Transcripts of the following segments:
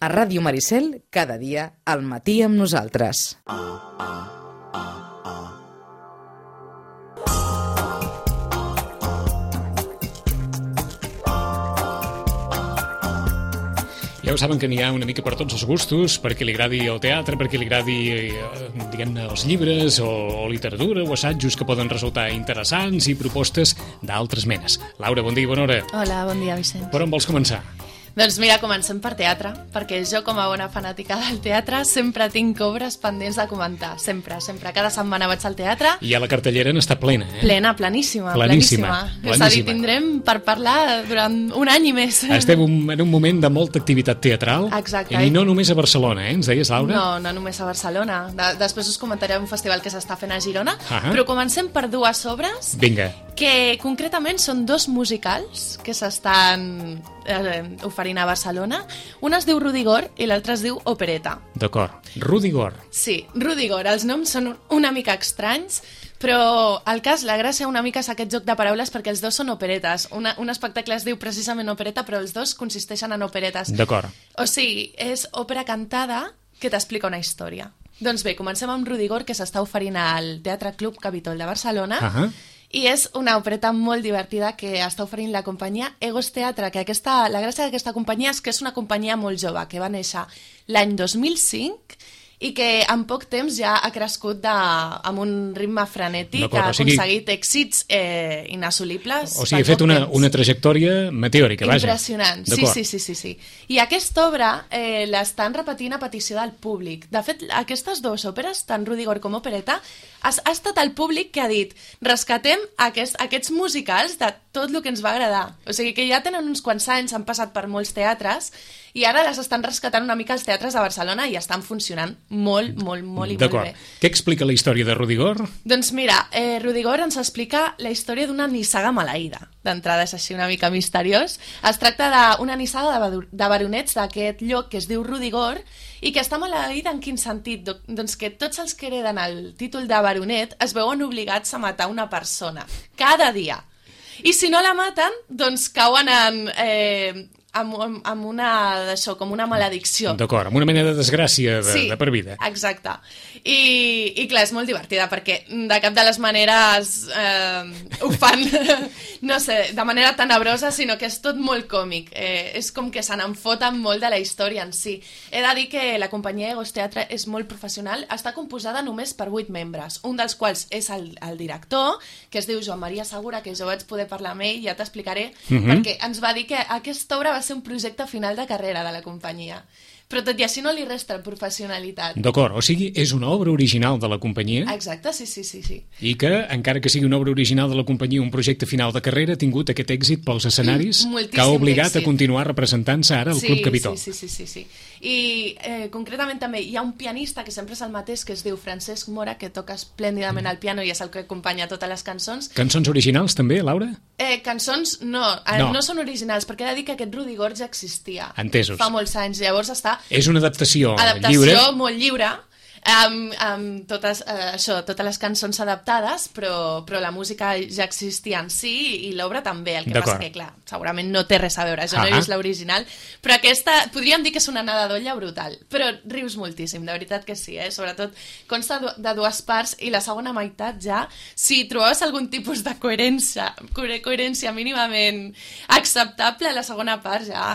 A Ràdio Maricel, cada dia, al matí amb nosaltres. Ja ho saben que n'hi ha una mica per tots els gustos, perquè li agradi el teatre, perquè li agradi, diguem-ne, els llibres o literatura o assajos que poden resultar interessants i propostes d'altres menes. Laura, bon dia i bona hora. Hola, bon dia, Vicenç. Per on vols començar? Doncs mira, comencem per teatre, perquè jo, com a bona fanàtica del teatre, sempre tinc obres pendents de comentar. Sempre. Cada setmana vaig al teatre. I a la cartellera n'està plena, eh? Pleníssima. És a dir, tindrem per parlar durant un any i més. Estem en un moment de molta activitat teatral. Exacte. I no només a Barcelona, ens deies, Laura? No només a Barcelona. Després us comentaré un festival que s'està fent a Girona. Però comencem per dues obres. Vinga. Que concretament són dos musicals que s'estan oferint a Barcelona. Una es diu Rudigor i l'altra es diu Opereta. D'acord. Rudigor. Sí, Rudigor. Els noms són una mica estranys, però la gràcia una mica és aquest joc de paraules perquè els dos són operetes. Un espectacle es diu precisament opereta, però els dos consisteixen en operetes. D'acord. O sigui, és òpera cantada que t'explica una història. Doncs bé, comencem amb Rudigor, que s'està oferint al Teatre Club Capitol de Barcelona. I és una opereta molt divertida que està oferint la companyia Egos Teatre, que la gràcia d'aquesta companyia és que és una companyia molt jove, que va néixer l'any 2005 i que en poc temps ja ha crescut amb un ritme frenètic, que ha aconseguit èxits inassolibles. O sigui, ha fet una trajectòria meteòrica, vaja. Impressionant, sí. I aquesta obra l'estan repetint a petició del públic. De fet, aquestes dues òperes, tant Rudigor com Opereta, ha estat el públic que ha dit rescatem aquests musicals de tot el que ens va agradar. O sigui que ja tenen uns quants anys, han passat per molts teatres i ara les estan rescatant una mica als teatres de Barcelona i estan funcionant molt i molt bé. D'acord. Què explica la història de Rudigor? Doncs mira, Rudigor ens explica la història d'una nissaga maleïda. D'entrada és així una mica misteriós. Es tracta d'una nissaga de baronets d'aquest lloc que es diu Rudigor i que està maleïda en quin sentit? Doncs que tots els que hereden el títol de baronet es veuen obligats a matar una persona cada dia. I si no la maten, doncs cauen amb una maledicció. D'acord, amb una mena de desgràcia de per vida. Exacte. I clar, és molt divertida perquè de cap de les maneres ho fan, no sé, de manera tenebrosa, sinó que és tot molt còmic. És com que se n'enfoten molt de la història en si. He de dir que la companyia Egos Teatre és molt professional, està composada només per 8 membres, un dels quals és el director, que es diu Joan Maria Segura, que jo vaig poder parlar amb ell, ja t'explicaré, perquè ens va dir que aquesta obra va ser un projecte final de carrera de la companyia. Però tot i així no li resta professionalitat. D'acord, o sigui, és una obra original de la companyia. Exacte, sí. I que, encara que sigui una obra original de la companyia, un projecte final de carrera, ha tingut aquest èxit pels escenaris que ha obligat a continuar representant-se ara al Club Capitol. Sí. I concretament també hi ha un pianista que sempre és el mateix, que es diu Francesc Mora, que toca esplèndidament el piano i és el que acompanya totes les cançons. Cançons originals també, Laura? Cançons no són originals, perquè he de dir que aquest Rudigor ja existia. Entesos. Fa molts anys, llavors està... És una adaptació lliure. Adaptació molt lliure, amb totes les cançons adaptades, però la música ja existia en si i l'obra també. El que passa que, clar, segurament no té res a veure. Jo no he vist l'original, però aquesta podríem dir que és una nada d'olla brutal, però rius moltíssim, de veritat que sí, sobretot consta de dues parts i la segona meitat ja, si trobaves algun tipus de coherència mínimament acceptable, la segona part ja...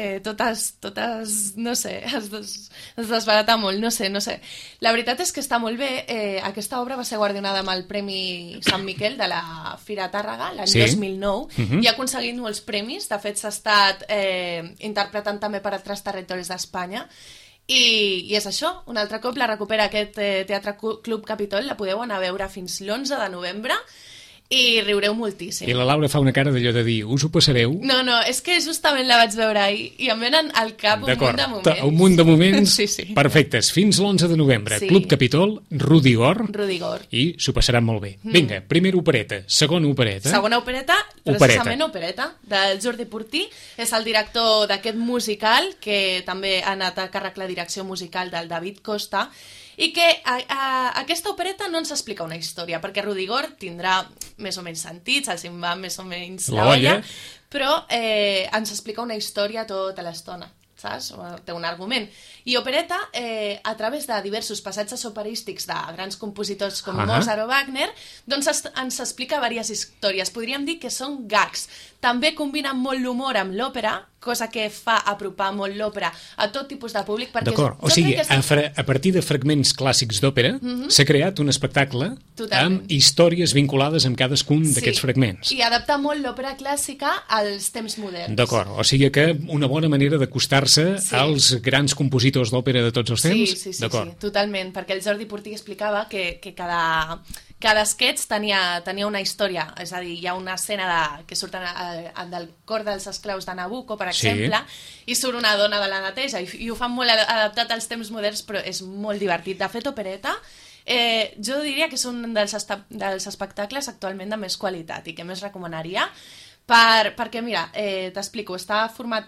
totes, no sé, es desbarata molt, no sé. La veritat és que està molt bé. Aquesta obra va ser guardonada amb el Premi Sant Miquel de la Fira Tàrrega l'any 2009 i ha aconseguit molts premis. De fet, s'ha estat interpretant també per altres territoris d'Espanya. I és això, un altre cop la recupera aquest Teatre Club Capitol. La podeu anar a veure fins l'11 de novembre i riureu moltíssim. I la Laura fa una cara d'allò de dir, us ho passareu? No, és que justament la vaig veure ahir i em venen al cap un munt de moments. Un munt de moments sí. Perfectes. Fins l'11 de novembre. Sí. Club Capitol, Rudigor. I s'ho passaran molt bé. Vinga, primera opereta, segona opereta. Segona opereta, precisament opereta, del Jordi Portí. És el director d'aquest musical, que també ha anat a càrrec la direcció musical del David Costa, i que aquesta opereta no ens explica una història, perquè Rudigor tindrà més o menys sentits, el Simba més o menys la olla, però ens explica una història tota l'estona. saps? Té un argument. I opereta, a través de diversos passatges operístics de grans compositors com Mozart o Wagner, doncs ens explica diverses històries. Podríem dir que són gags. També combina molt l'humor amb l'òpera, cosa que fa apropar molt l'òpera a tot tipus de públic. D'acord, o sigui, a partir de fragments clàssics d'òpera s'ha creat un espectacle amb històries vinculades amb cadascun d'aquests fragments. I adaptar molt l'òpera clàssica als temps moderns. D'acord, o sigui que una bona manera d'acostar-se als grans compositors d'òpera de tots els temps? Sí, totalment, perquè el Jordi Portí explicava que cada sketch tenia una història, és a dir, hi ha una escena que surten del cor dels esclaus de Nabucco, per exemple, i surt una dona de la neteja, i ho fan molt adaptat als temps moderns, però és molt divertit. De fet, opereta, jo diria que és un dels espectacles actualment de més qualitat i que més recomanaria, perquè, mira, t'explico, està format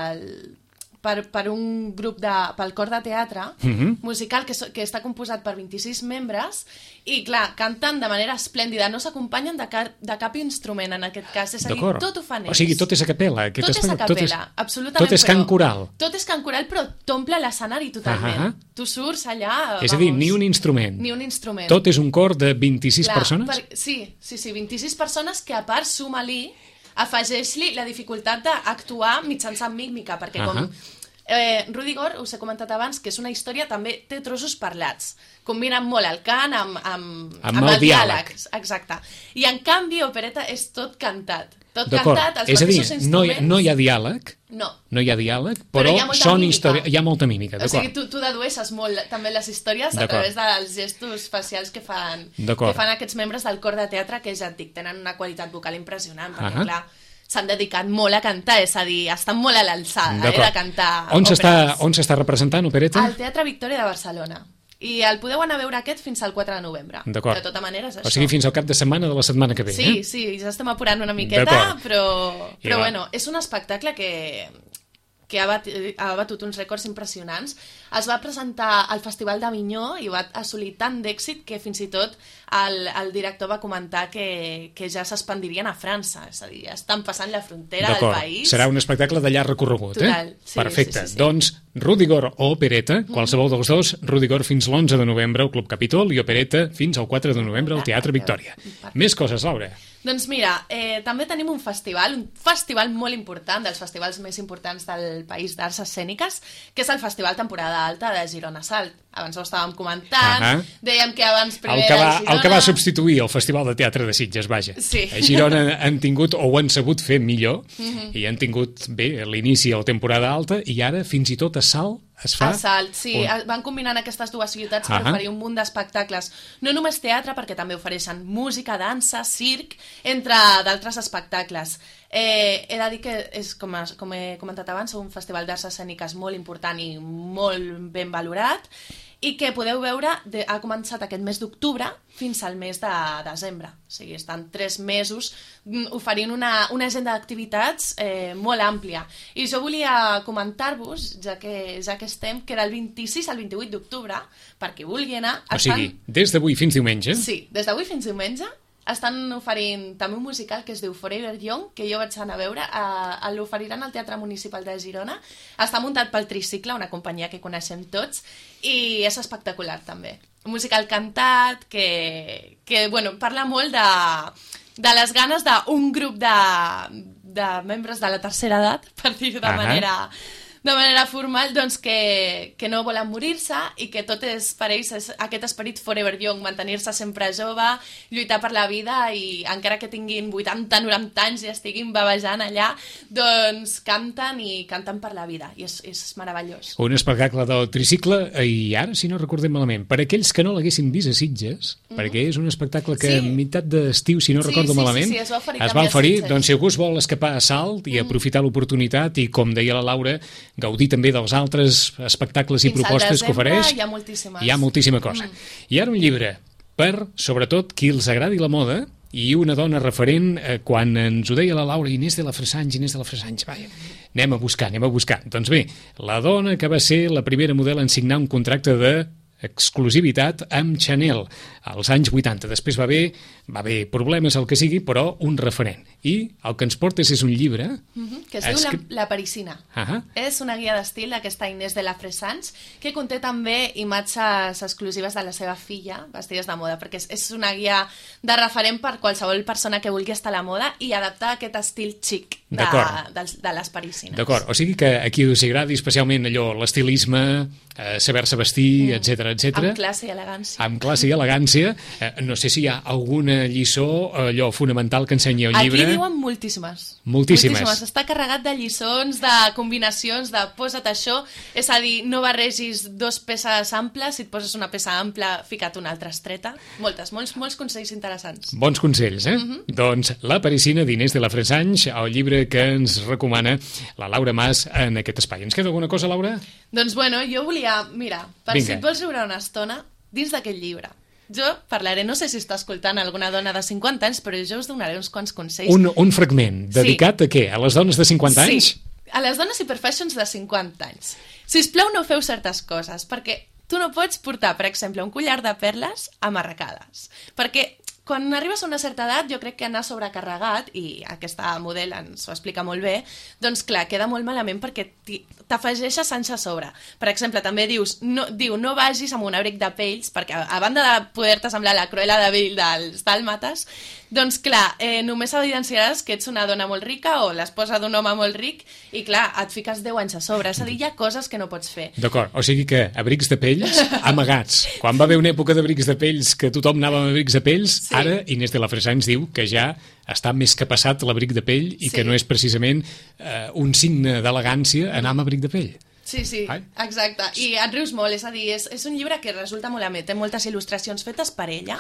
per un grup pel cor de teatre musical que està composat per 26 membres i, clar, canten de manera esplèndida, no s'acompanyen de cap instrument en aquest cas, és a dir, tot ho fan ells. O sigui, tot és a capella. Tot és a capella, absolutament. Tot és cant coral. Tot és cant coral, però t'omple l'escenari totalment. Tu surts allà... És a dir, ni un instrument. Ni un instrument. Tot és un cor de 26 persones? Sí, 26 persones que a part suma-li, afegeix-li la dificultat d'actuar mitjançant mímica, perquè com... Rudigor, us he comentat abans que és una història, també té trossos parlats, combinen molt el cant amb el diàleg. Exacte. I en canvi opereta és tot cantat, cantat, els mateixos instruments. No hi ha diàleg? No hi ha diàleg, però són històries, hi ha molta mímica. O sigui, tu dedueixes molt també les històries a través dels gestos facials que fan aquests membres del cor de teatre, que ja et dic, tenen una qualitat vocal impressionant, perquè clar, s'han dedicat molt a cantar, és a dir, estan molt a l'alçada de cantar òperes. On s'està representant opereta? Al Teatre Victòria de Barcelona. I el podeu anar a veure aquest fins al 4 de novembre. De tota manera és això. O sigui, fins al cap de setmana de la setmana que ve. Sí, ja estem apurant una miqueta, però bueno, és un espectacle que ha batut uns rècords impressionants. Es va presentar al Festival d'Avinyó i va assolir tant d'èxit que fins i tot el director va comentar que ja s'expandirien a França, és a dir, ja estan passant la frontera del país. Serà un espectacle de llarg recorregut, Total, Perfecte. Doncs Rudigor o Opereta, qualsevol dels dos, Rudigor fins l'11 de novembre al Club Capitol i Opereta fins al 4 de novembre al Teatre Victòria. Més coses, Laura. Doncs mira, també tenim un festival molt important, dels festivals més importants del país d'arts escèniques, que és el Festival Temporada Alta de Girona Salt. Abans ho estàvem comentant, dèiem que abans primer era Girona... El que va substituir el Festival de Teatre de Sitges, vaja. Sí. A Girona han tingut, o ho han sabut fer millor, i han tingut, bé, l'inici a la temporada alta, i ara fins i tot a Salt es fa... A Salt, sí. Van combinant aquestes dues ciutats per oferir un munt d'espectacles. No només teatre, perquè també ofereixen música, dansa, circ, entre d'altres espectacles. He de dir que és, com he comentat abans, un festival d'arts escèniques molt important i molt ben valorat, i que podeu veure, ha començat aquest mes d'octubre fins al mes de desembre. O sigui, estan 3 mesos oferint una agenda d'activitats molt àmplia. I jo volia comentar-vos, ja que estem, que del 26 al 28 d'octubre, per qui vulgui anar... O sigui, des d'avui fins diumenge? Sí, des d'avui fins diumenge estan oferint també un musical que es diu Forever Young, que jo vaig anar a veure, l'oferiran al Teatre Municipal de Girona. Està muntat pel Tricicle, una companyia que coneixem tots, i és espectacular també. Un musical cantat que parla molt de les ganes d'un grup de membres de la tercera edat, per dir-ho de manera formal, doncs que no volen morir-se i que tot és per ells aquest esperit forever young, mantenir-se sempre jove, lluitar per la vida i encara que tinguin 80-90 anys i estiguin babejant allà, doncs canten per la vida i és meravellós. Un espectacle del Tricicle i ara, si no recordem malament, per aquells que no l'haguessin vist a Sitges, perquè és un espectacle que a meitat d'estiu, si no recordo malament, es va oferir, doncs si algú es vol escapar a Salt i aprofitar l'oportunitat i, com deia la Laura, gaudir també dels altres espectacles i propostes que ofereix. Hi ha moltíssima cosa. I ara un llibre per, sobretot, qui els agradi la moda i una dona referent, quan ens ho deia la Laura, Inés de la Fressange, vaja, anem a buscar. Doncs bé, la dona que va ser la primera model en signar un contracte d'exclusivitat amb Chanel als anys 80. Després va haver problemes, el que sigui, però un referent. i el que ens portes és un llibre... que es diu La Parisina. És una guia d'estil d'aquesta Inés de la Fressange, que conté també imatges exclusives de la seva filla, vestides de moda, perquè és una guia de referent per qualsevol persona que vulgui estar a la moda i adaptar aquest estil xic de les parisines. D'acord, o sigui que aquí us agradi especialment allò, l'estilisme, saber-se vestir, etc. Amb classe i elegància. Amb classe i elegància. No sé si hi ha alguna lliçó allò fonamental que ensenyi el llibre. Aquí diuen moltíssimes. Moltíssimes. Està carregat de lliçons, de combinacions, de posa't això, és a dir, no barregis dos peces amples, si et poses una peça ampla, fica't una altra estreta. Molts consells interessants. Bons consells, Doncs La Parisina d'Inés de la Fressange, el llibre que ens recomana la Laura Mas en aquest espai. Ens queda alguna cosa, Laura? Doncs bueno, jo volia, mira, si et vols riure una estona, dins d'aquest llibre, jo parlaré, no sé si està escoltant alguna dona de 50 anys, però jo us donaré uns quants consells. Un fragment dedicat a què? A les dones de 50 anys? Sí, a les dones i perfections de 50 anys. Sisplau, no feu certes coses, perquè tu no pots portar, per exemple, un collar de perles amarracades, perquè quan arribes a una certa edat, jo crec que anar sobrecarregat, i aquesta model ens ho explica molt bé, doncs clar, queda molt malament perquè t'afegeixes anys a sobre. Per exemple, també diu, no vagis amb un abric de pells, perquè a banda de poder-te semblar la Cruella de Vil dels dàlmates, doncs clar, només evidenciaràs que ets una dona molt rica o l'esposa d'un home molt ric, i clar, et fiques 10 anys a sobre. És a dir, hi ha coses que no pots fer. D'acord, o sigui que abrics de pells amagats. Quan va haver una època d'abrics de pells que tothom anava amb abrics de pells, ara Inés de la Fressange diu que ja està més que passat l'abric de pell i que no és precisament un signe d'elegància anar amb abric de pell. Sí, exacte. I et rius molt, és a dir, és un llibre que resulta molt amè, té moltes il·lustracions fetes per ella,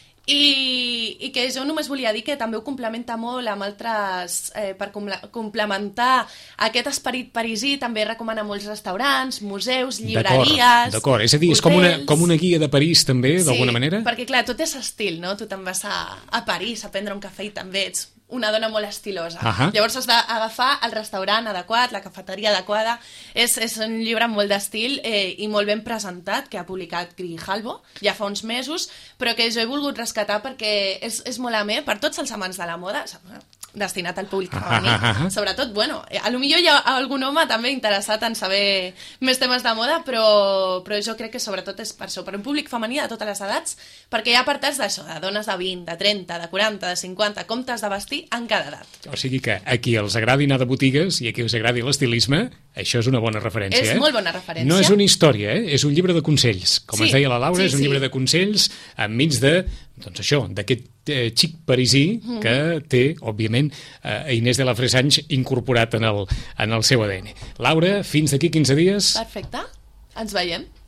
i que jo només volia dir que també ho complementa molt amb altres, per complementar aquest esperit parisí, també recomana molts restaurants, museus, llibreries, D'acord, és a dir, és com una guia de París també, d'alguna manera? Sí, perquè clar, tot és estil, no? Tu te'n vas a París a prendre un cafè i també ets una dona molt estilosa. Llavors has d'agafar el restaurant adequat, la cafeteria adequada. És un llibre molt d'estil i molt ben presentat, que ha publicat Grijalbo ja fa uns mesos, però que jo he volgut rescatar perquè és molt amè per tots els amants de la moda, destinat al públic femení. Sobretot, bueno, potser hi ha algun home també interessat en saber més temes de moda, però jo crec que sobretot és per això, per un públic femení de totes les edats, perquè hi ha apartats d'això, de dones de 20, de 30, de 40, de 50, com t'has de vestir en cada edat. O sigui que a qui els agradi anar de botigues i a qui els agradi l'estilisme, això és una bona referència. És molt bona referència. No és una història, és un llibre de consells. Com ens deia la Laura, és un llibre de consells enmig doncs això, d'aquest xic parisí que té, òbviament, Inés de la Fressange incorporat en el seu ADN. Laura, fins d'aquí 15 dies. Perfecte. Ens veiem.